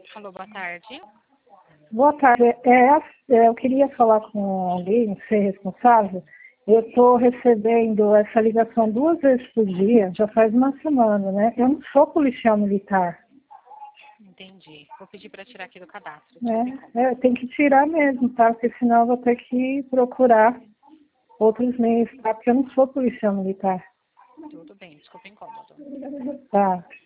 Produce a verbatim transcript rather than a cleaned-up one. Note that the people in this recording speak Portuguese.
Alô, boa tarde. Boa tarde. É, é, eu queria falar com alguém, ser responsável. Eu estou recebendo essa ligação duas vezes por dia, já faz uma semana, né? Eu não sou policial militar, Entendi. Vou pedir para tirar aqui do cadastro. né? É, tem que tirar mesmo, tá? Porque senão eu vou ter que procurar outros meios, tá? Porque eu não sou policial militar. Tudo bem, desculpa o incômodo. Tá.